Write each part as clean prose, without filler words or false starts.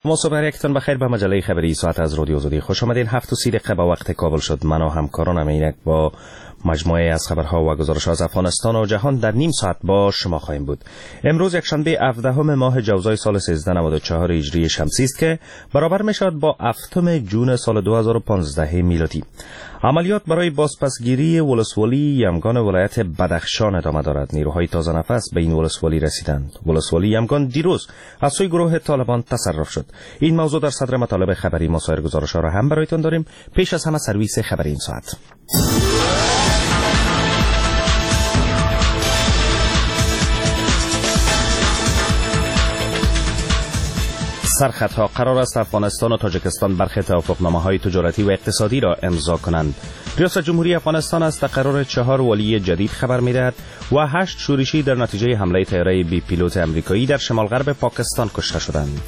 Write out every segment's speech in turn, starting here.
صبح یکتون بخیر به مجله خبری ساعت از رادیو آزادی خوش آمدین. 7:30 به وقت کابل شد. من و همکارانم اینک با مجموعه از خبرها و گزارش‌ها از افغانستان و جهان در نیم ساعت با شما خواهیم بود. امروز یکشنبه 17 ماه جوزای سال 1394 هجری شمسی است که برابر می‌شود با 7 جون سال 2015 میلادی. عملیات برای بازپسگیری ولسوالی یمگان ولایت بدخشان ادامه دارد. نیروهای تازه نفس به این ولسوالی رسیدند. ولسوالی یمگان دیروز از سوی گروه طالبان تصرف شد. این موضوع در صدر مطالب خبری ما سایر گزارش‌ها را هم برایتان داریم. پیش از همه سرویس خبری این ساعت. سرخطها قرار است افغانستان و تاجیکستان برخی توافقنامه‌های تجارتی و اقتصادی را امضا کنند. ریاست جمهوری افغانستان از تقرر 4 ولی جدید خبر می‌دهد و 8 شورشی در نتیجه حمله طیاره بی پیلوت آمریکایی در شمال غرب پاکستان کشته شدند.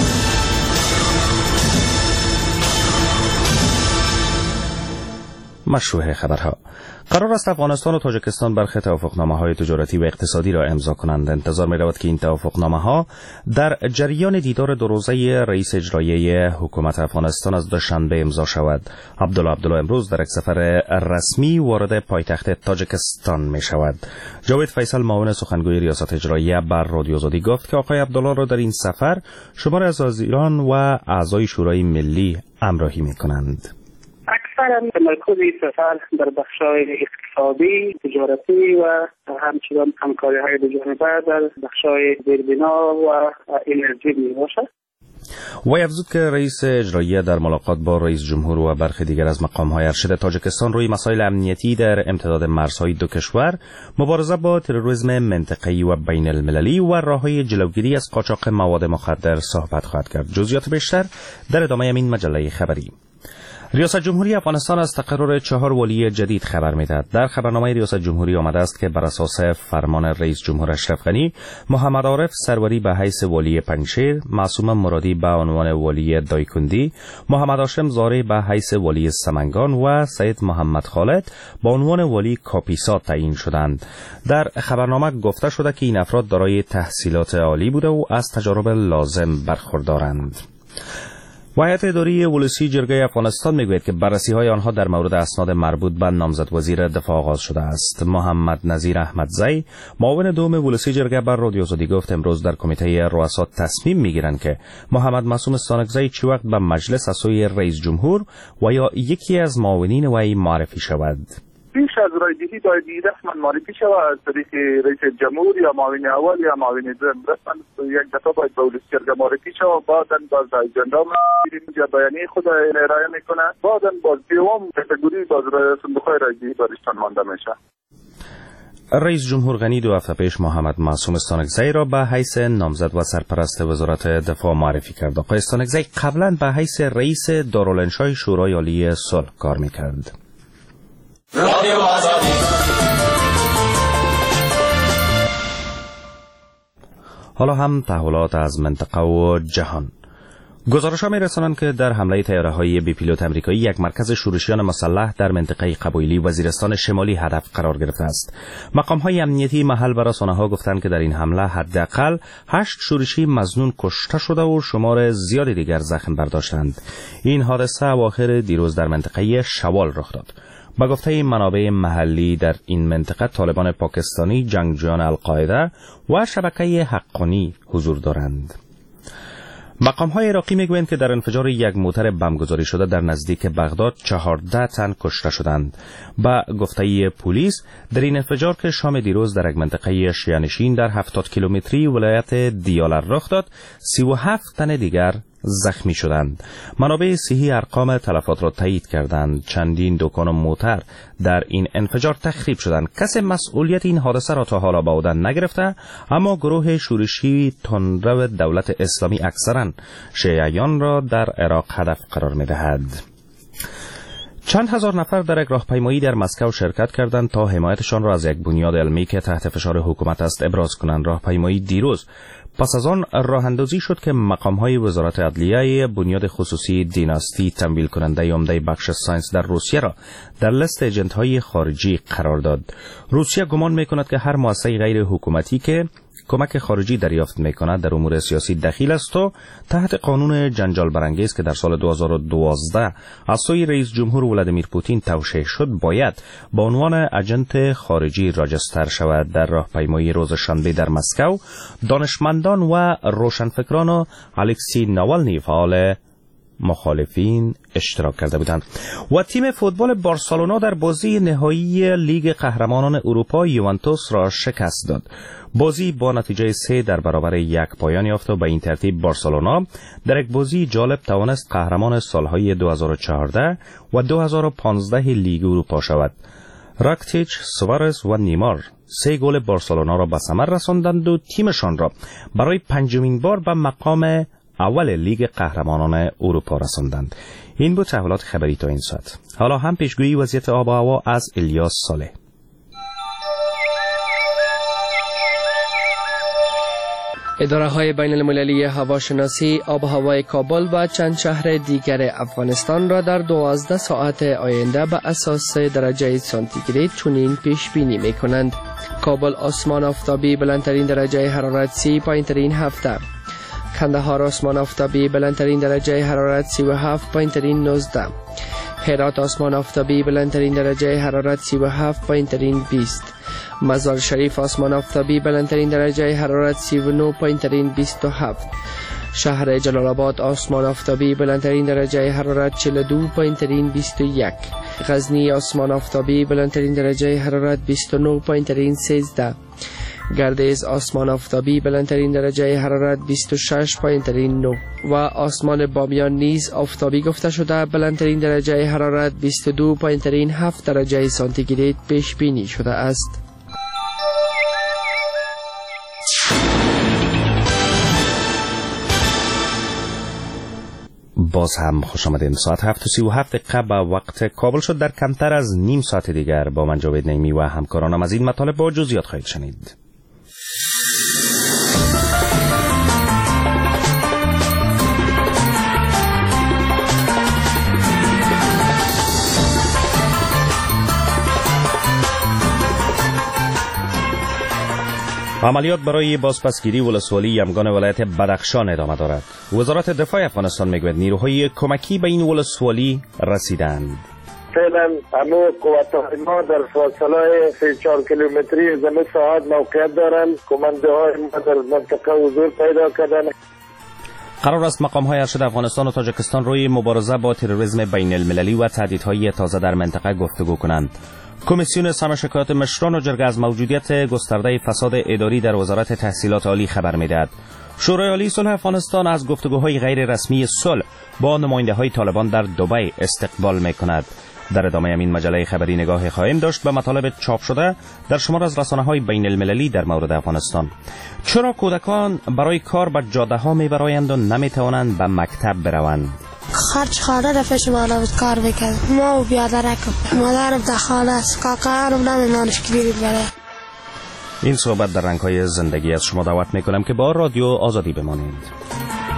مشروع خبرها. قرار است افغانستان و تاجیکستان برخی توافقنامه‌های تجارتی و اقتصادی را امضا کنند. انتظار می‌رود که این توافقنامه‌ها در جریان دیدار دو روزه رئیس اجرایی حکومت افغانستان از دوشنبه امضا شود. عبدالله امروز در یک سفر رسمی وارد پایتخت تاجیکستان می‌شود. جاوید فیصل معاون سخنگوی ریاست اجرایی بر رادیو آزادی گفت که آقای عبدالله را در این سفر شماری از وزیران و اعضای شورای ملی همراهی می‌کنند. اکثرا تمرکز سفر در بخش‌های اقتصادی، تجارتی و همچنان همکاری‌های دو جانبه در بخش‌های زیربنا و انرژی میباشد. وی افزود که رئیس اجرایی در ملاقات با رئیس جمهور و برخی دیگر از مقام‌های ارشد تاجیکستان روی مسائل امنیتی در امتداد مرزهای دو کشور، مبارزه با تروریسم منطقه‌ای و بین المللی و راه‌های جلوگیری از قاچاق مواد مخدر صحبت خواهد کرد. جزئیات بیشتر در ادامه این مجله خبری. ریاست جمهوری افغانستان از تقرر 4 ولی جدید خبر می‌دهد. در خبرنامه ریاست جمهوری آمده است که بر اساس فرمان رئیس جمهور اشرف غنی، محمد عارف سروری به حیث ولی پنجشیر، معصوم مرادی به عنوان ولی دایکندی، محمد هاشم زاری به حیث ولی سمنگان و سید محمد خالد به عنوان ولی کاپیسا تعیین شدند. در خبرنامه گفته شده که این افراد دارای تحصیلات عالی بوده و از تجارب لازم برخوردارند. هیئت اداری ولسی جرگه افغانستان میگوید که بررسی‌های آنها در مورد اسناد مربوط به نامزد وزیر دفاع آغاز شده است. محمد نظیر احمدزی، معاون دوم ولسی جرگه بر رادیو آزادی گفت امروز در کمیته رؤسا تصمیم میگیرند که محمد معصوم سانکزی چه وقت به مجلس از سوی رئیس جمهور و یا یکی از معاونین وی معرفی شود. پیش از رایدهی باید رسما معرفی شود از طریق رئیس جمهور یا معاون اول یا معاون دوم. رسما یک دفعه باید به ولسی جرگه معرفی شود، بعداً باز اجندا یا بیانیه خود ارائه میکنه، بعداً باز دوم کاتگوری باز صندوق‌های رایدهی برشتان مانده میشه. رئیس جمهور غنی 2 هفته پیش محمد معصوم استانکزی را به حیث نامزد و سرپرست وزارت دفاع معرفی کرد. آقای استانکزی قبلا به حیث رئیس دارالانشای شورای عالی صلح کار میکرد. رادیو آزادی. حالا هم تحولات از منطقه و جهان. گزارش‌ها می‌رسانند که در حمله طیاره‌های بی پیلوت آمریکایی یک مرکز شورشیان مسلح در منطقه قبایلی وزیرستان شمالی هدف قرار گرفته است. مقام‌های امنیتی محل به رسانه‌ها گفتند که در این حمله حداقل 8 شورشی مظنون کشته شده و شمار زیادی دیگر زخم برداشتند. این حادثه اواخر دیروز در منطقه شوال رخ داد. با گفته منابع محلی در این منطقه طالبان پاکستانی، جنگجویان القاعده و شبکه حقانی حضور دارند. مقام‌های عراقی میگویند که در انفجار یک موتر بمبگذاری شده در نزدیک بغداد 14 تن کشته شدند. با گفته پلیس در این انفجار که شام دیروز در یک منطقه شیعه‌نشین در 70 کیلومتری ولایت دیالر رخ داد، 37 تن دیگر زخمی شدند. منابع صحی ارقام تلفات را تایید کردند. چندین دکان و موتر در این انفجار تخریب شدند. کسی مسئولیت این حادثه را تا حالا به عهده نگرفته، اما گروه شورشی تندرو دولت اسلامی اکثرا شیعیان را در عراق هدف قرار می‌دهد. چند هزار نفر در یک راهپیمایی در مسکو شرکت کردند تا حمایتشان را از یک بنیاد علمی که تحت فشار حکومت است ابراز کنند. راهپیمایی دیروز پس از آن راه اندازی شد که مقام‌های وزارت عدلیه بنیاد خصوصی دیناستی تمویل کننده عمده بخش ساینس در روسیه را در لیست ایجنت‌های خارجی قرار داد. روسیه گمان می‌کند که هر مؤسسه غیر حکومتی که کمک خارجی دریافت می‌کند در امور سیاسی دخیل است و تحت قانون جنجال برانگیز که در سال 2012 از سوی رئیس جمهور ولادیمیر پوتین توشیح شد باید با عنوان اجنت خارجی راجستر شود. در راهپیمایی روز شنبه در مسکو دانشمندان و روشنفکران الکسی ناوالنی فعال مخالفین اشتراک کرده بودند. و تیم فوتبال بارسلونا در بازی نهایی لیگ قهرمانان اروپا یوونتوس را شکست داد. بازی با نتیجه 3 در برابر 1 پایان یافت و به این ترتیب بارسلونا در یک بازی جالب توانست قهرمان سالهای 2014 و 2015 لیگ اروپا شود. راکتیچ، سوارز و نیمار 3 گل بارسلونا را به ثمر رساندند و تیمشان را برای 5مین بار به مقام اول لیگ قهرمانان اروپا رساندند. این بود تحولات خبری تا این ساعت. حالا هم پیشگویی وضعیت آب و هوا از الیاس صالح. اداره‌های بین‌المللی هواشناسی آب و هوای کابل و چند شهر دیگر افغانستان را در 12 ساعت آینده به اساس درجه سانتیگراد چنین پیش بینی می‌کنند: کابل آسمان آفتابی بلندترین درجه حرارت 30، پایین‌ترین 17. کندهار آسمان آفتابی بلندترین درجه حرارت 37، پایین‌ترین 19. هرات آسمان آفتابی بلندترین درجه حرارت 37، پایین‌ترین 20. مزار شریف آسمان آفتابی بلندترین درجه حرارت 39، پایین‌ترین 27. شهر جلال آباد آسمان آفتابی بلندترین درجه حرارت 42، پایین‌ترین 21. غزنی آسمان آفتابی بلندترین درجه حرارت 29، پایین‌ترین 13. گردیز آسمان آفتابی بلندترین درجه حرارت 26، پایین‌ترین 9. و آسمان بامیان نیز آفتابی گفته شده بلندترین درجه حرارت 22، پایین‌ترین 7 درجه سانتیگراد پیش بینی شده است. باز هم خوش آمدین. ساعت 7:37 به وقت کابل شد. در کمتر از نیم ساعت دیگر با من جاوید نعیمی و همکارانم از این مطالب با جزئیات خواهید شنید. عملیات برای بازپسگیری ولسوالی یمگان ولایت بدخشان ادامه دارد. وزارت دفاع افغانستان میگوید نیروهای کمکی به این ولسوالی رسیدند. فعلا همه قوت‌های ما در فاصله 3-4 کیلومتری زمین ساحت موقعیت دارند. کمانده های ما در منطقه حضور پیدا کردند. قرار است مقام‌های ارشد افغانستان و تاجیکستان روی مبارزه با تروریسم بین المللی و تهدیدهای تازه در منطقه گفتگو کنند. کمیسیون سمع شکایات مشران و جرگه از موجودیت گسترده فساد اداری در وزارت تحصیلات عالی خبر می‌دهد. شورای عالی صلح افغانستان از گفتگوهای غیر رسمی صلح با نماینده‌های طالبان در دبی استقبال می‌کند. در ادامه این مجله خبری نگاه خواهیم داشت به مطالب چاپ شده در شمار از رسانه‌های بین المللی در مورد افغانستان. چرا کودکان برای کار به جاده‌ها می‌برایند و نمی‌توانند به مکتب بروند؟ خرج خانه رفش مالا کار بکرد. ما و بیادرکم مادرم در خانه است، کاکانم نمیدانش که بیرید بره. این صحبت در رنگ‌های زندگی از شما دعوت می‌کنم که با رادیو آزادی بمانید.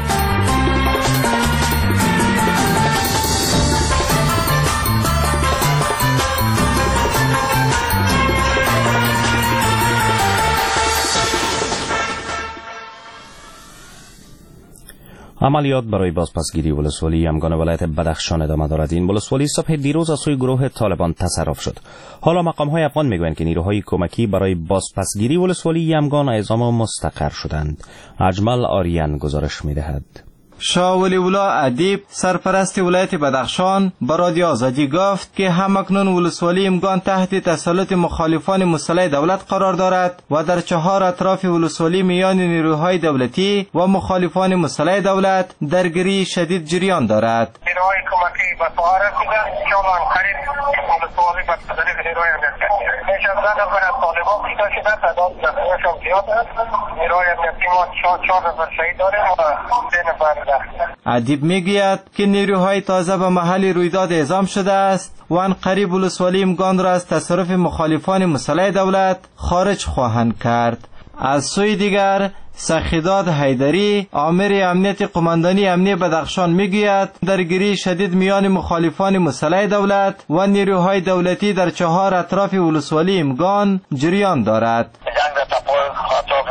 عملیات برای بازپسگیری ولسوالی یمگان ولایت بدخشان ادامه دارد. این ولسوالی صبح دیروز از سوی گروه طالبان تصرف شد. حالا مقام‌های افغان میگویند که نیروهای کمکی برای بازپسگیری ولسوالی یمگان اعزام و مستقر شدند. اجمل آریان گزارش می‌دهد. شاه ولی الله ادیب سرپرست ولایت بدخشان با رادیو آزادی گفت که همکنون ولسوالی یمگان تحت تسلط مخالفان مسلح دولت قرار دارد و در 4 اطراف ولسوالی میان نیروهای دولتی و مخالفان مسلح دولت درگیری شدید جریان دارد. نیروهای کمکی به سوار رسیدند که آن قریب ولسوالی به طریق نیروهای امنیتی میشه زده از طالبان پیدا شده. تعداد دستگاهشان زیاد است. نیروهای امنیتی ما 4 نفر شهید داریم و 3 نفر. ادیب میگوید که نیروهای تازه به محل رویداد اعزام شده است و آن قریب ولسوالی یمگان را از تصرف مخالفان مسلح دولت خارج خواهند کرد. از سوی دیگر سخیداد حیدری آمر امنیت قماندانی امنی بدخشان میگوید درگیری شدید میان مخالفان مسلح دولت و نیروهای دولتی در 4 اطراف ولسوالی یمگان جریان دارد. جنگ تپای اطراف خود چیز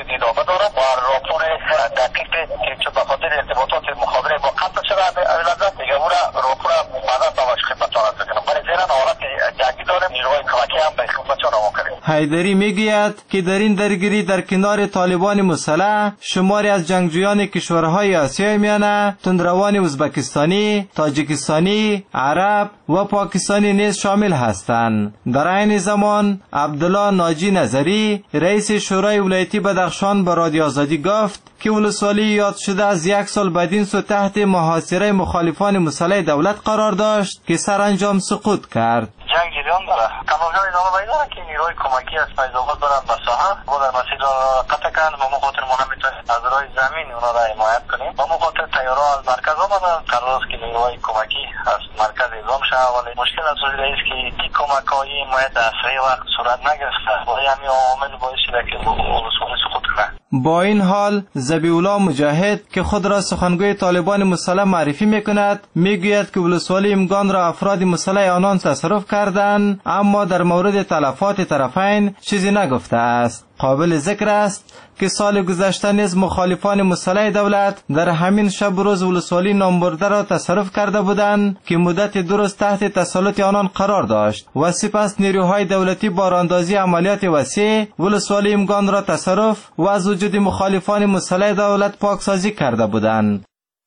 ادامه دارد و راپور دقیق که به خاطر ارتباطات مخابره با قطع شده اولازد دیگه اون راپور بعدا تواش خدمتتان عرض کنم. برای زیرا حالت جنگی داریم، نیروهای کمکی هم به خدمتتان عمل کنیم. حیدری میگوید که در این درگیری در کنار طالبان مسلح شماری از جنگجویان کشورهای آسیای میانه، تندروان ازبکستانی، تاجیکستانی، عرب و پاکستانی نیز شامل هستند. در عین زمان عبدالله ناجی نظری رئیس شورای ولایتی بدخشان به رادیو آزادی گفت که ولسوالی یاد شده از یک سال بعدین سو تحت محاصره مخالفان مسلح دولت قرار داشت که سرانجام سقوط کرد. جنگ جریان داره. تماشا ادامه پیدا داره که نیروهای کمکی از فیض‌آباد برن به ساحه و در مسیر را قطع کردن و ما خاطر ما نمیتونیم از راه زمین اونا را حمایت کنیم. و ما خاطر تیارها از مرکز آمدن قرار است که نیروهای کمکی از مرکز اعزام شود، ولی مشکل از وجود است که این کمک‌های حمایت در صحیح وقت صورت نگرفته و همین عوامل باعث شده که ولسوالی سقوط کنه. با این حال ذبیح‌الله مجاهد که خود را سخنگوی طالبان مسلح معرفی میکند میگوید که ولسوالی امگان را افراد مسلح آنان تصرف کردند، اما در مورد تلفات طرفین چیزی نگفته است. قابل ذکر است که سال گذشته نیز مخالفان مسلح دولت در همین شب روز ولسوالی نامبرده را تصرف کرده بودند که مدت 2 روز تحت تسلط آنان قرار داشت و سپس نیروهای دولتی با راهاندازی عملیات وسیع ولسوالی امگان را تصرف و از وجود مخالفان مسلح دولت پاکسازی کرده بودند.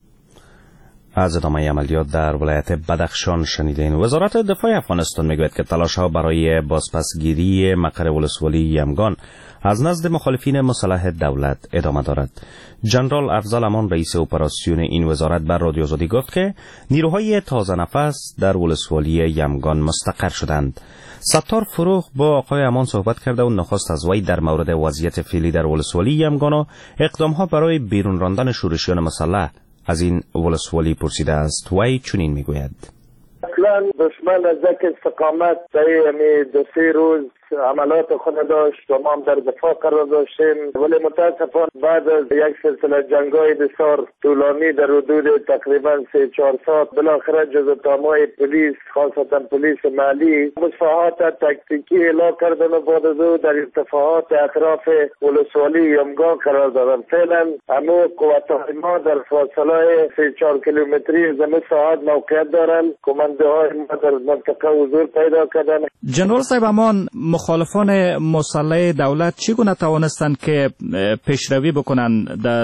از ادامه عملیات در ولایت بدخشان شنیدین. وزارت دفاع افغانستان میگوید که تلاش‌ها برای بازپسگیری مقر ولسوالی یمگان از نزد مخالفین مسلح دولت ادامه دارد. جنرال افضل امان رئیس اپراسیون این وزارت بر رادیو آزادی گفت که نیروهای تازه نفس در ولسوالی یمگان مستقر شدند. ستار فروغ با آقای امان صحبت کرده و نخواست از وی در مورد وضعیت فعلی در ولسوالی یمگان و اقدام‌ها برای بیرون راندن شورشیان مسلح از این ولسوالی پرسیده است. وی چنین میگوید: اصلا دشمن از یک استقامت طی 2-3 روز عملات خود داشت و ما هم در دفاع قرار داشتیم، ولی متاسفانه بعد از یک سلسله جنگ‌های بسیار طولانی در حدود تقریبا 3-4 ساعت بالاخره جزء تام‌های پلیس، خاصتا پلیس محلی، مصافحات تکتیکی اعلام کردن و بعد از او در ارتفاعات اطراف ولسوالی یمگان قرار دادن. فعلا همه قوت‌های ما در فاصله 3-4 کیلومتری زمین ساحت موقعیت دارند. کمانده‌های ما در منطقه حضور پیدا کردن. جنرال صاحب امان، مخالفان مسلح دولت چگونه توانستند که پیشروی بکنند در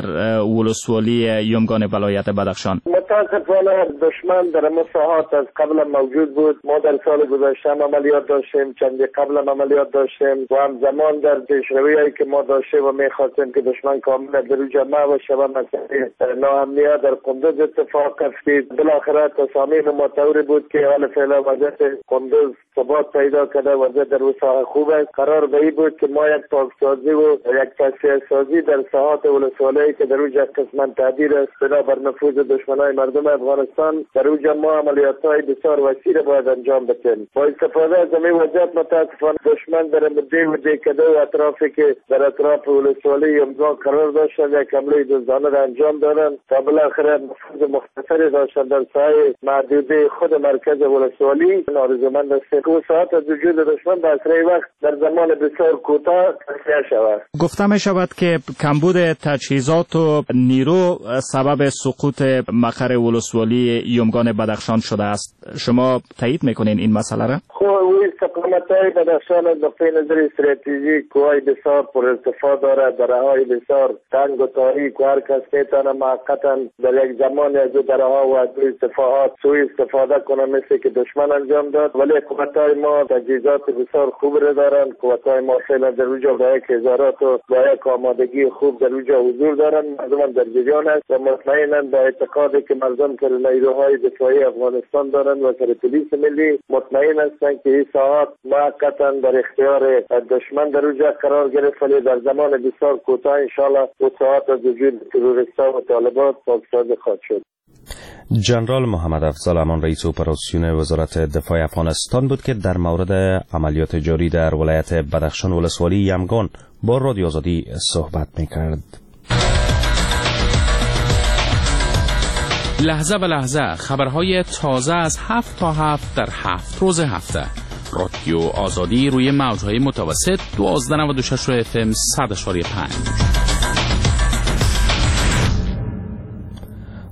ولسوالی یمگان ولایت بدخشان؟ متاسفانه دشمن در مساحات از قبل موجود بود. ما در سال گذشته عملیات داشتیم، چندی قبل عملیات داشتیم و همزمان در پیشرویی که ما داشتیم و می‌خواستیم که دشمن کاملا در جمع و شبه مسئله ناامنیت در قندوز اتفاق افتید. بالاخره تصامیم ما طوری بود که حال فعلا وضعیت قندوز ثبات پیدا کرده، وضعیت در ساحه خوب است. قرار به این بود که ما یک پاکسازی و یک تصفیه سازی در ساحات ولسوالی که در اوج قسمت تعدیل است بنابر نفوذ دشمنان مردم افغانستان، در اوج ما عملیات‌های بسیار وسیع را باید انجام بدیم. با استفاده از این وضعیت متاسفانه دشمن در مده و دهکده و اطرافی که در اطراف ولسوالی یمگان قرار داشتند یک حمله دزدانه را انجام دادند تا بالاخره نفوذ مختصری داشتند در ساحه محدوده خود مرکز ولسوالی. آرزومند است که ساعت از وجود دشمن به اسرع وقت در زمان بسیار کوتاه تصفیه شود. گفته می شود که کمبود تجهیزات و نیرو سبب سقوط مقر ولسوالی یمگان بدخشان شده است. شما تایید میکنین این مسئله را؟ استقامت‌های بدخشان از نقطه نظر استراتژیک کوههای بسیار پر ارتفاع دارد، دره‌های بسیار تنگ و تاریک و هر کس میتونه موقتا در یک زمان از درها و از ارتفاعات سوء استفاده کنه مثل که دشمن انجام داد. ولی قوت‌های ما تجهیزات بسیار خوب را دارند. قوت‌های ما فعلا در اوج با یک هزارات و با یک آمادگی خوب در اوج حضور دارند. مردم در جریان است و مطمئنا با اعتقادی که مردم که نیروهای دفاعی افغانستان دارند و سر پلیس ملی مطمئن هستند که این ساعات موقتا در اختیار دشمن در اوج قرار گرفت، ولی در زمان بسیار کوتاه ان شاء الله او ساعات از وجود تروریستان و طالبان پاکسازی خواهد شد. جنرال محمد افضل امان رئیس اپراسیون وزارت دفاع افغانستان بود که در مورد عملیات جاری در ولایت بدخشان ولسوالی یمگان با رادیو آزادی صحبت می‌کرد. لحظه به لحظه خبرهای تازه از 7 تا 7 در 7 روز هفته. رادیو آزادی روی موج‌های متوسط 1296 FM 100.5.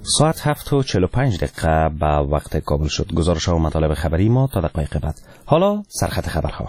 ساعت 7:45 به وقت کابل شد. گزارش ها و مطالب خبری ما تا دقایق بعد. حالا سرخط خبرها.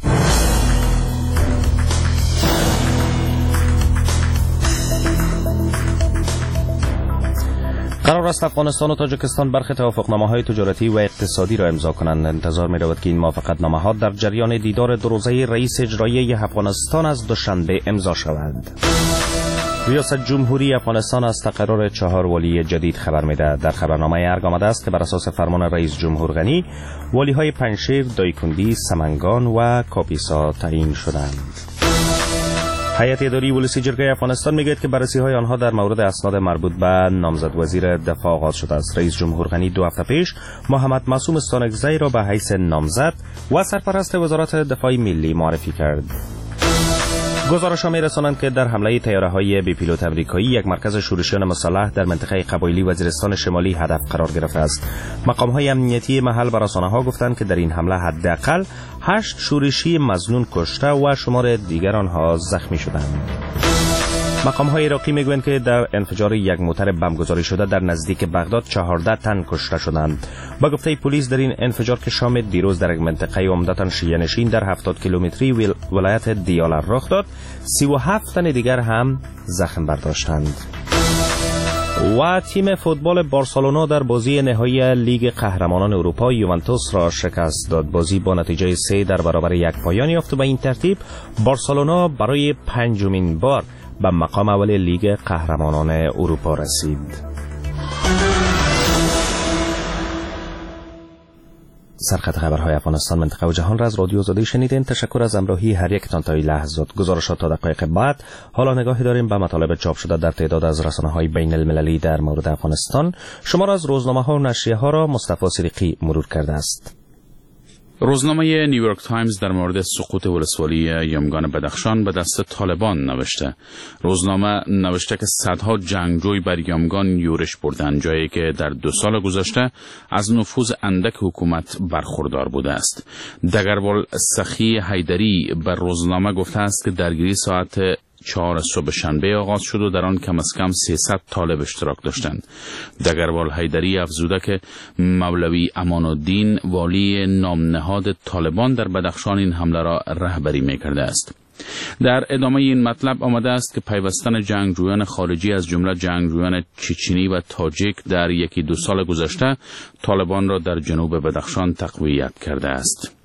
قرار است افغانستان و تاجیکستان برخی توافقنامه‌های تجارتی و اقتصادی را امضا کنند. انتظار می‌رود که این موافقتنامه‌ها در جریان دیدار دو روزه رئیس اجرایی افغانستان از دوشنبه امضا شوند. ریاست جمهوری افغانستان از تقرر 4 والی جدید خبر می‌دهد. در خبرنامه ارگ آمده است که بر اساس فرمان رئیس جمهور غنی والی‌های پنجشیر، دایکندی، سمنگان و کاپیسا تعیین شدند. هیئت اداری ولسی جرگه افغانستان میگوید که بررسی‌های آنها در مورد اسناد مربوط به نامزد وزیر دفاع آغاز شده است. رئیس جمهور غنی 2 هفته پیش محمد معصوم استانکزی را به حیث نامزد و سرپرست وزارت دفاع ملی معرفی کرد. گزارش‌ها می‌رسانند که در حمله طیاره‌های بی پیلوت آمریکایی یک مرکز شورشیان مسلح در منطقه قبایلی وزیرستان شمالی هدف قرار گرفته است. مقام‌های امنیتی محل به رسانه‌ها گفتند که در این حمله حداقل 8 شورشی مظنون کشته و شمار دیگر آنها زخمی شدند. مقام‌های عراقی میگویند که در انفجار یک موتر بمبگذاری شده در نزدیک بغداد 14 تن کشته شدند. با گفته پلیس در این انفجار که شام دیروز در یک منطقه عمدتاً شیعه نشین در 70 کیلومتری ولایت دیالا رخ داد، 37 تن دیگر هم زخم برداشتند. و تیم فوتبال بارسلونا در بازی نهایی لیگ قهرمانان اروپا یوونتوس را شکست داد. بازی با نتیجه 3 در برابر 1 پایان یافت و به این ترتیب بارسلونا برای 5مین بار به مقام اول لیگ قهرمانان اروپا رسید. سرخط خبرهای افغانستان، منطقه و جهان را از رادیو آزادی شنیدین. تشکر از همراهی هر یکتان تا این لحظات. گزارشات تا دقایق بعد. حالا نگاهی داریم به مطالب چاپ شده در تعداد از رسانه‌های بین المللی در مورد افغانستان. شما را از روزنامه‌ها و نشریه‌ها را مصطفی صدیقی مرور کرده است. روزنامه نیویورک تایمز در مورد سقوط ولسوالی یمگان بدخشان به دست طالبان نوشته. روزنامه نوشته که صدها جنگجوی بر یمگان یورش بردند، جایی که در 2 سال گذشته از نفوذ اندک حکومت برخوردار بوده است. دگروال سخی حیدری بر روزنامه گفته است که درگیری ساعت 4 صبح شنبه آغاز شد و در آن کم از کم 300 طالب اشتراک داشتند. دگروال حیدری افزوده که مولوی امان الدین والی نامنهاد طالبان در بدخشان این حمله را رهبری می‌کرده است. در ادامه این مطلب آمده است که پیوستن جنگجویان خارجی از جمله جنگجویان چچنی و تاجیک در 1-2 سال گذشته طالبان را در جنوب بدخشان تقویت کرده است.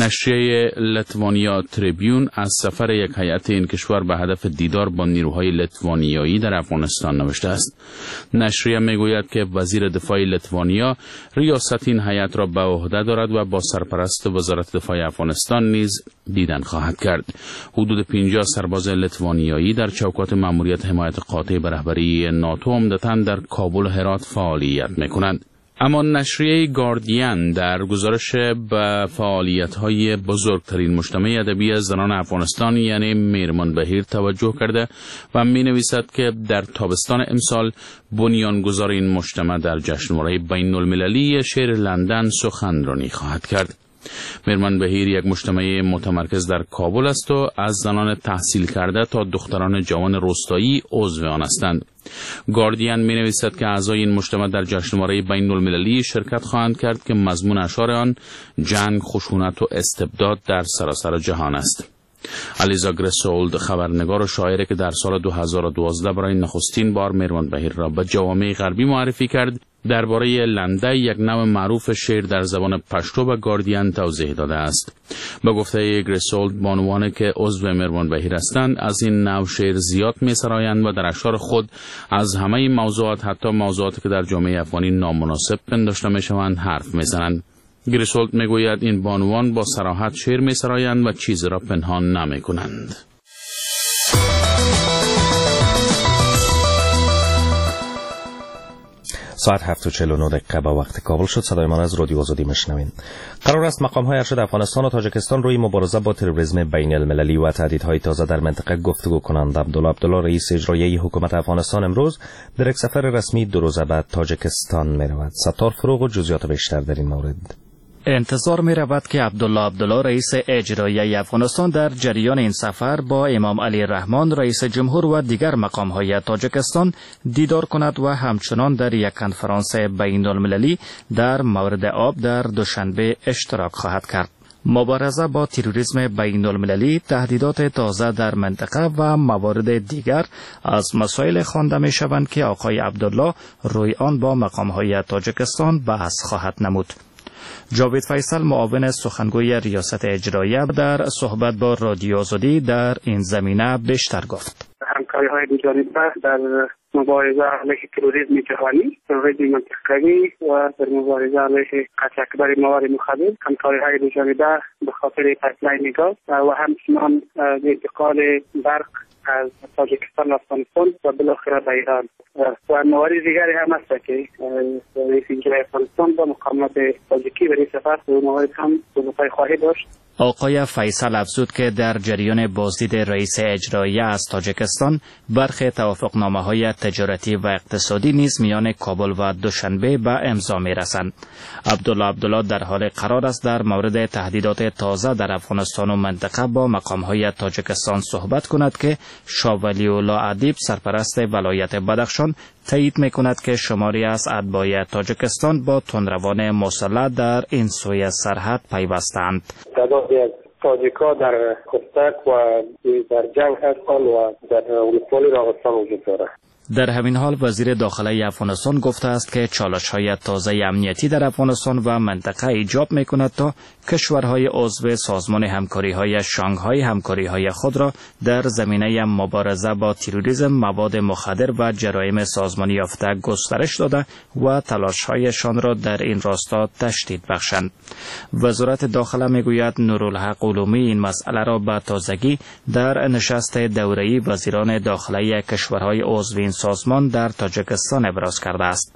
نشریه لتوانیا تریبیون از سفر یک هیئت این کشور به هدف دیدار با نیروهای لتوانیایی در افغانستان نوشته است. نشریه میگوید که وزیر دفاع لتوانیا ریاست این هیئت را به عهده دارد و با سرپرست وزارت دفاع افغانستان نیز دیدن خواهد کرد. حدود 50 سرباز لتوانیایی در چوکات مأموریت حمایت قاطع به رهبری ناتو عمدتاً در کابل و هرات فعالیت میکنند. اما نشریه گاردین در گزارش به فعالیت‌های بزرگترین مجتمع ادبی زنان افغانستان یعنی میرمان بهیر توجه کرده و می‌نویسد که در تابستان امسال بنیانگذار این مجتمع در جشنواره بین‌المللی شعر لندن سخنرانی خواهد کرد. میرمان بهیر یک مجتمع متمرکز در کابل است و از زنان تحصیل کرده تا دختران جوان روستایی عضو آن هستند. گاردین می نویسد که اعضای این مجتمع در جشنواره بین المللی شرکت خواهند کرد که مضمون اشعار آن جنگ، خشونت و استبداد در سراسر جهان است. الیزا گرسولد خبرنگار و شاعری که در سال 2012 برای نخستین بار میرمان بهیر را به جوامع غربی معرفی کرد، درباره لنده یک نوع معروف شعر در زبان پشتو به گاردین توضیح داده است. به گفته گرسولد، بانوانی که عضو میرمان بهیر هستند از این نوع شعر زیاد می‌سرایند و در اشعار خود از همه موضوعات، حتی موضوعاتی که در جامعه افغانی نامناسب پنداشته می‌شوند، حرف می‌زنند. گرسولد میگوید این بانوان با صراحت شعر می‌سرایند و چیزی را پنهان نمی‌کنند. ساعت 7:49 به وقت کابل شد. صدای ما از رادیو آزادی میشنوین. قرار است مقام‌های ارشد افغانستان و تاجیکستان روی مبارزه با تروریسم بین المللی و تهدیدهای تازه در منطقه گفتگو کنند. عبدالله رئیس اجرایی حکومت افغانستان امروز در یک سفر رسمی 2 روزه به تاجیکستان می‌رود. ستار فروغ و جزئیات بیشتر در این مورد. انتظار می رود که عبدالله رئیس اجرایی افغانستان در جریان این سفر با امام علی رحمان رئیس جمهور و دیگر مقام‌های تاجیکستان دیدار کند و همچنان در یک کنفرانس بین‌المللی در مورد آب در دوشنبه اشتراک خواهد کرد. مبارزه با تروریسم بین‌المللی، تهدیدات تازه در منطقه و موارد دیگر از مسائل خوانده می شوند که آقای عبدالله روی آن با مقام‌های تاجیکستان بحث خواهد نمود. جاوید فیصل، معاون سخنگوی ریاست اجراییه، در صحبت با رادیو آزادی در این زمینه بیشتر گفت. همکاری‌های دوجانبه در مبارزه علیه تروریسم جهانی، تروریسم منطقه‌ای و در مبارزه علیه قطع اکبر مواد مخدر، همکاری‌های دوجانبه به خاطر پایپلاین گاز و همچنان انتقال برق از تاجیکستان و افغانستان و بالاخره به ایران و موارد دیگری هم هست که رئیس اجرایی افغانستان با مقامات تاجیکی برای سفر و موارد هم صحبت‌های خواهی داشت. آقای فیصل افزود که در جریان بازدید رئیس اجرایی از تاجیکستان برخی توافقنامه‌های تجارتی و اقتصادی نیز میان کابل و دوشنبه به امضا می‌رسند. عبدالله در حال قرار است در مورد تهدیدات تازه در افغانستان و منطقه با مقام‌های تاجیکستان صحبت کند که شاه ولی‌الله ادیب، سرپرست ولایت بدخشان، تایید می‌کند که شماری از اتباع تاجیکستان با تندروان مسلح در این سوی سرحد پیوستند. تعدادی از تاجیک‌ها در کستک و در جنگ هستند و در ولسوالی راغستان وجود دارد. در همین حال وزیر داخلی افغانستان گفته است که چالش‌های تازه امنیتی در افغانستان و منطقه ایجاب می‌کند تا کشورهای عضو سازمان همکاری‌های شانگهای همکاری‌های خود را در زمینه مبارزه با تروریسم، مواد مخدر و جرایم سازمانی یافته گسترش داده و تلاش‌هایشان را در این راستا تشدید بخشند. وزارت داخله می‌گوید نورالحق علومی این مسئله را به تازگی در نشست دوره‌ای وزیران داخلی کشورهای عضو این سازمان در تاجیکستان ابراز کرده است.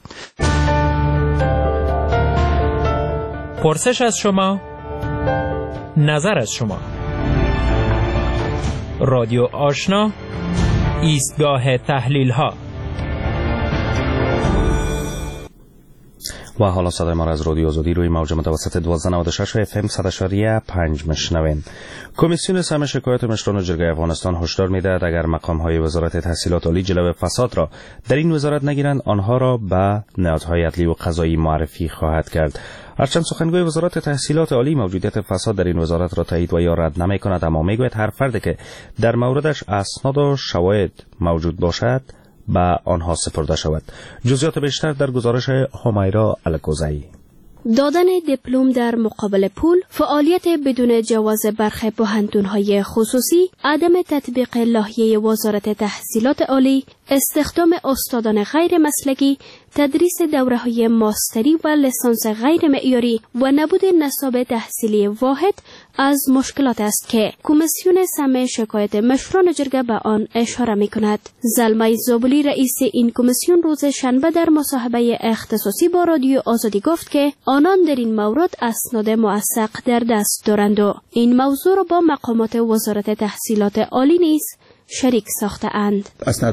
پرسش از شما، نظر از شما. رادیو آشنا، ایستگاه تحلیل ها. و حالا صدای ما را از رادیو آزادی روی موج متوسط 1296 و FM 100.5 میشنوین. کمیسیون سهم شکایات مشران جرگه افغانستان هشدار می‌دهد اگر مقام‌های وزارت تحصیلات عالی جلوی فساد را در این وزارت نگیرند، آنها را به نهادهای عدلی و قضایی معرفی خواهد کرد. هرچند سخنگوی وزارت تحصیلات عالی موجودیت فساد در این وزارت را تایید و یا رد نمی‌کند، اما می‌گوید هر فردی که در موردش اسناد و شواهد موجود باشد به آنها سپرده شود. جزئیات بیشتر در گزارش همیرا الکوزایی. دادن دیپلم در مقابل پول، فعالیت بدون جواز برخی پوهنتون‌های خصوصی، عدم تطبیق لایحه وزارت تحصیلات عالی، استخدام استادان غیر مسلکی، تدریس دوره‌های ماستری و لیسانس غیر معیاری و نبود نصاب تحصیلی واحد از مشکلات است که کمیسیون سهم شکایت مشران جرگه به آن اشاره می‌کند. زلمه زابلی رئیس این کمیسیون روز شنبه در مصاحبه اختصاصی با رادیو آزادی گفت که آنان در این مورد اسناد موثق در دست دارند و این موضوع را با مقامات وزارت تحصیلات عالی نیز شریک ساخته اند.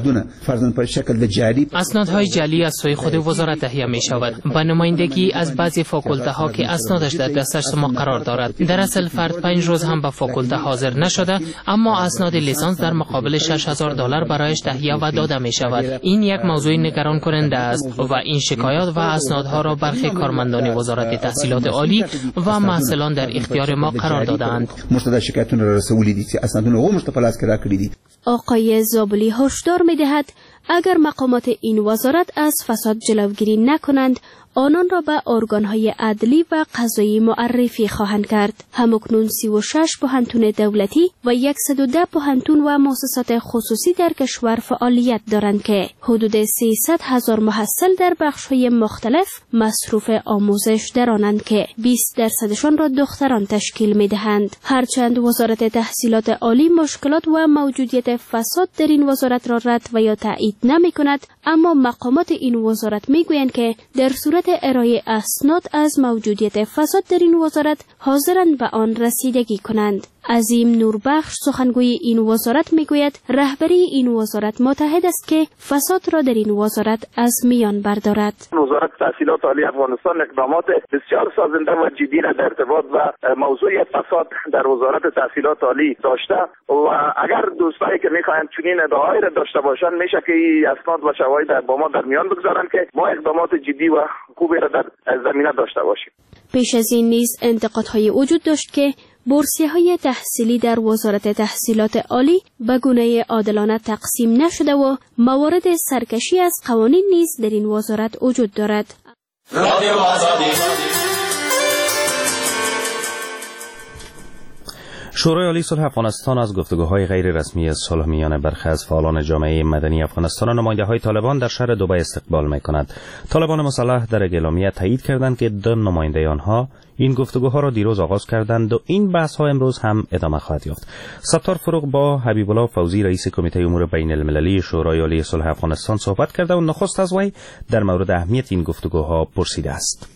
اسنادهای جعلی از سوی خود وزارت تهیه می شود با نمایندگی از بعضی فاکولته ها که اسنادش در دستش ما قرار دارد. در اصل فرد 5 روز هم به فاکولته حاضر نشده، اما اسناد لیسانس در مقابل $6,000 برایش تهیه و داده می شود. این یک موضوع نگران کننده است و این شکایات و اسنادها را برخی کارمندان وزارت تحصیلات عالی و محصلان در اختیار ما قرار دادند. آقای زابلی هشدار می‌دهد اگر مقامات این وزارت از فساد جلوگیری نکنند، آنان را به ارگان‌های عدلی و قضایی معرفی خواهند کرد. همکنون 36 پوهنتون دولتی و 110 پوهنتون و مؤسسات خصوصی در کشور فعالیت دارند که حدود 300,000 محصل در بخش‌های مختلف مصروف آموزش دارند که 20% را دختران تشکیل می‌دهند. هرچند وزارت تحصیلات عالی مشکلات و موجودیت فساد در این وزارت را رد و یا تایید نمی‌کند، اما مقامات این وزارت می‌گویند که در صورت ارائه اسناد از موجودیت فساد در این وزارت حاضرند به آن رسیدگی کنند. عظیم نوربخش سخنگوی این وزارت میگوید رهبری این وزارت متحد است که فساد را در این وزارت از میان بردارد. وزارت تحصیلات عالی افغانستان اقدامات بسیار سازنده و جدی را در ارتباط و موضوع فساد در وزارت تحصیلات عالی داشته و اگر دوستایی که میخواهند چنین ادعایی را داشته باشند میشه که اسناد و شواهد با ما در میان بگذارند که ما اقدامات جدی و خوبی را در زمینه داشته باشیم. پیش از این نیز انتقادهای وجود داشت که بورسیه‌های تحصیلی در وزارت تحصیلات عالی به گونه عادلانه تقسیم نشده و موارد سرکشی از قوانین نیز در این وزارت وجود دارد. شورای عالی صلح افغانستان از گفتگوهای غیر رسمی صلح میان برخی از فعالان جامعه مدنی افغانستان و نماینده‌های طالبان در شهر دبی استقبال می‌کند. طالبان مسلح در اعلامیه تایید کردند که دو نماینده آنها این گفتگوها را دیروز آغاز کردند و این بحث‌ها امروز هم ادامه خواهد یافت. ستار فروغ با حبیب الله فوزی رئیس کمیته امور بین المللی شورای عالی صلح افغانستان صحبت کرده و نخست از وی در مورد اهمیت این گفتگوها پرسیده است.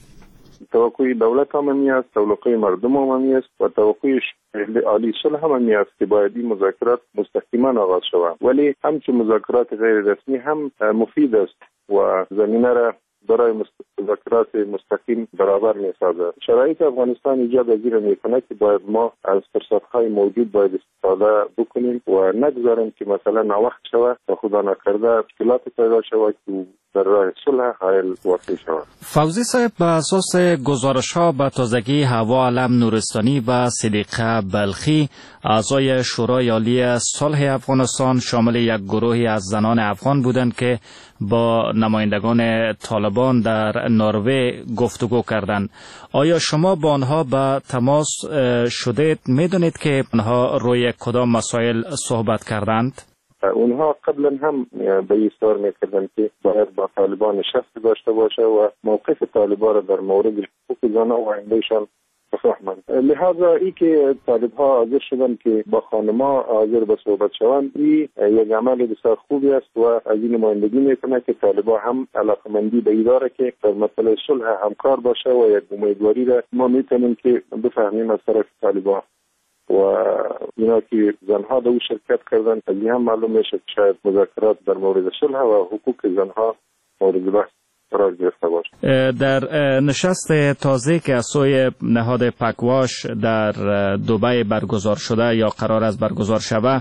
توقع دولت هم همی است، توقع مردم هم همی است و توقع عالی صلح هم همی است که باید این مذاکرات مستقیما آغاز شود، ولی همچون مذاکرات غیر رسمی هم مفید است و زمینه را برای مذاکرات مستقیم برابر می سازد. شرایط افغانستان ایجاد پذیر میکنه که باید ما از فرصت‌های موجود باید استفاده بکنیم و نگذاریم که مثلا ناوقت شود و خدا نکرده مشکلات پیدا شود که در راه صلح حائل واقع شود. فوزی صاحب، به اساس گزارش‌ها به تازگی حوا علم نورستانی و صدیقه بلخی اعضای شورای عالی صلح افغانستان شامل یک گروهی از زنان افغان بودند که با نمایندگان طالبان در نروژ گفتگو کردند. آیا شما با آنها به تماس شدید؟ میدونید که آنها روی کدام مسائل صحبت کردند؟ اونها قبلا هم به ایثار میکردن که باید با طالبان نشست داشته باشه و موقف طالبان را در مورد حقوق زنان و آیندهشان بفهمند. لحاظا ای که طالبها حاضر شدن که با خانما حاضر به صحبت شوند، این یک عمل بسیار خوبی است و از این نمایندگی میکنه که طالبها هم علاقمندی به این داره که در مسئله صلح همکار باشه و یک امیدواری را ما میتونیم که بفهمیم از طرف طالبها و اینا که زنها در او شرکت کردن. از این هم معلوم میشه که شاید مذاکرات در مورد صلح و حقوق زنها مورد بحث قرار گرفته باشه. در نشست تازه که از سوی نهاد پکواش در دبی برگزار شده یا قرار است برگزار شود،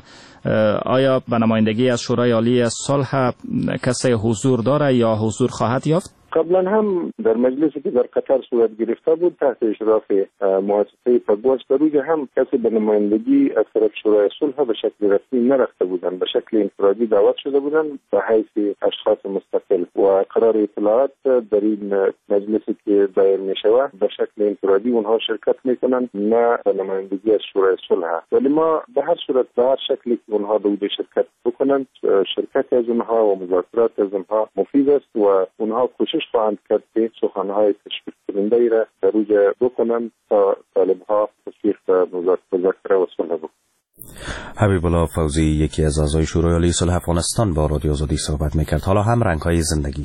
آیا به نمایندگی از شورای عالی صلح کسی حضور داره یا حضور خواهد یافت؟ قبلا هم در مجلسی که در قطر صورت گرفته بود تحت اشراف مؤسسه پکواش، در روی هم کسی به نمایندگی از طرف شورای صلح به شکل رسمی نرفته بودند، به شکل انفرادی دعوت شده بودند به حیث اشخاص مستقل و قرار اطلاعات در این مجلسی که دایر می شود به شکل انفرادی اونها شرکت میکنند، نه به نمایندگی از شورای صلح. ولی ما به هر صورت به هر شکلی که اونها به شرکت بکنند، شرکت از اونها و مذاکرات از اونها مفید است و اونها کوشش خواهند کرد که سخنهای تشویق کننده ای را در روی بکنند تا طالبها تشویق به مذاکره و صلح بکنند. حبیب الله فوزی، یکی از اعضای شورای عالی صلح افغانستان، با رادیو آزادی صحبت میکرد. حالا هم رنگ‌های زندگی.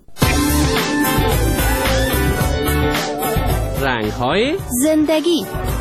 رنگ‌های زندگی.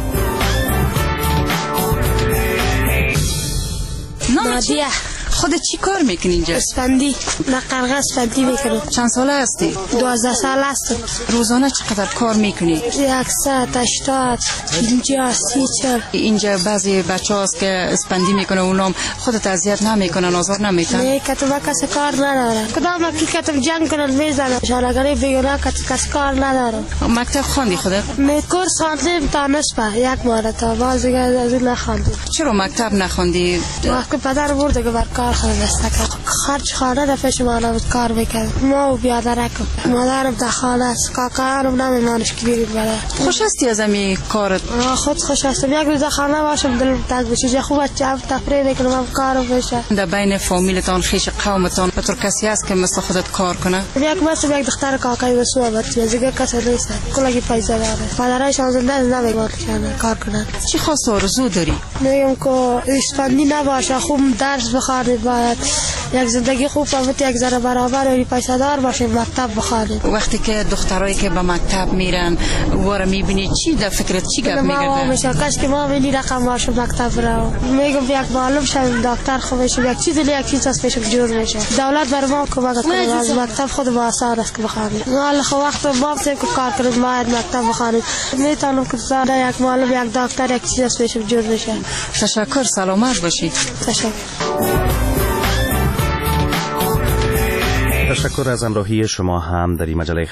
نادیه، خودت چی کار میکنی اینجا؟ اسفندی، نقرقه اسفندی میکنم. چند ساله هستی؟ 12 سال هستم. روزانه چقدر کار میکنی؟ 180 50 30. اینجا بعضی بچه هاست که اسفندی میکنه، اونام خودت اذیت نمیکنن، آزار نمیکنن؟ نه، کتب کسی کار نداره. کدام کی کتب جنگ کنن میزنن، شالگری بیگناه کسی کار نداره. مکتب خواندی خودت؟ نه، کورس خواندیم تا نصفه، یک ماه تا باز دیگه از این نخواندیم. چرا مکتب نخواندی؟ وقتی پدر برد که بر کار خود دست خرج خانه در پیش ما بود کار میکرد. ما و بیادرکم، مادرم در خانه است، کاکایم نمیدانش که بیرید بره. خوش هستی از امی کارت؟ خود خوش هستم. یک روز در خانه باشم دلم تنگ بشه، چیز خوب است جمع تفریح کنم کارم بشه. در بین فامیلتان خیش قومتان بطور کسی هست که مثل خودت کار کنه؟ یک مثل یک دختر کاکای بسوا بود، دیگه کسی نیست. کلاگی پیسه داره. پدرایشان زنده نمیگن کار کنن. چی خاص آرزو داری؟ میگم که اسفندی نباشه، خوب درس بخونیم، باید یک زندگی خوب فهمت یک ذره برابر و پیسه دار باشیم مکتب بخوانیم. وقتی که دخترایی که به مکتب میرن و میبینی چی در فکرت چی گپ میگرده؟ میشه کاش که ما بینی رقم باشم مکتب را میگم یک معلم شوم دکتر خوب بشم یک چیزی یک چیز از پیشم جور میشه. دولت بر ما کمک کنه از مکتب خود با آسان است که بخوانیم. حالا خو وقت ما که کار کنیم باید مکتب بخوانیم. میتونم که زاده یک معلم یک دکتر یک چیز از پیشم جور میشه. تشکر سلامت باشی. تشکر از همراهی شما هم در این مجله